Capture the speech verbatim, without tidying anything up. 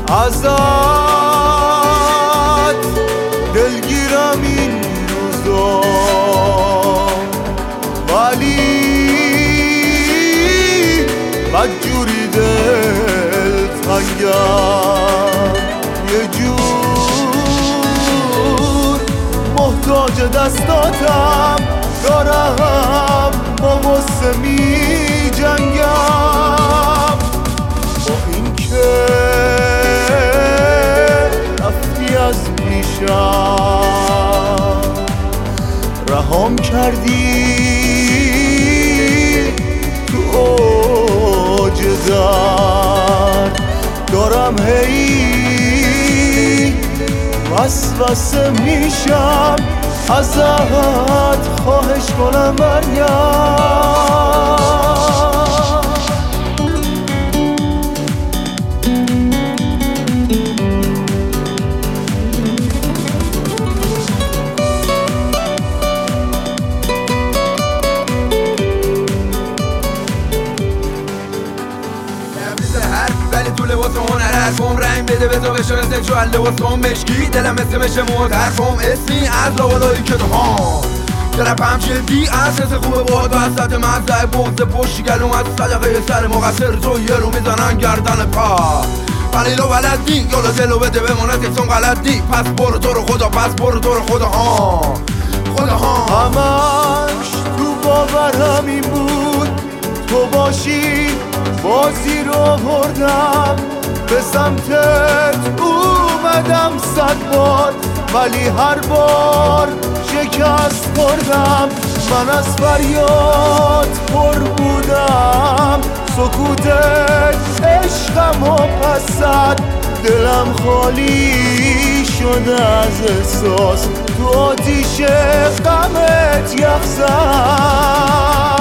ازت دلگیرم این روزا، ولی بدجوری دل تنگم، یه جور محتاج دستاتم، دارم با غصه می جنگم. با این که رفتی از پیشم، رهام کردی تو اوج درد، دارم هی وسوسه میشم، ازت خواهش کنم برگرد. ولی تو لباس هنر حرفم رنگ بده به تو بشه مثل چوال لباس کن مشکی، دلم مثل مشه موت حرفم اسمی از لابالایی که تو ها طرفم جدی از حس خوبه با تو وسط مزده بغض پشتی گلوم از صدقه سر مقصر تو یه رو میزنن گردن پا ولیلو بلدی یالا دلو بده بمونه تکسون غلطی، پس برو تو رو خدا، پس برو تو رو خدا ها خدا ها. همش تو باورم این بود تو باشی، بازی رو بردم به سمتت اومدم صد بار، ولی هر بار شکست خوردم. من از فریاد پر بودم، سکوتت عشقم و پسد، دلم خالی شده از احساس، تو آتیش غمت یخ زد.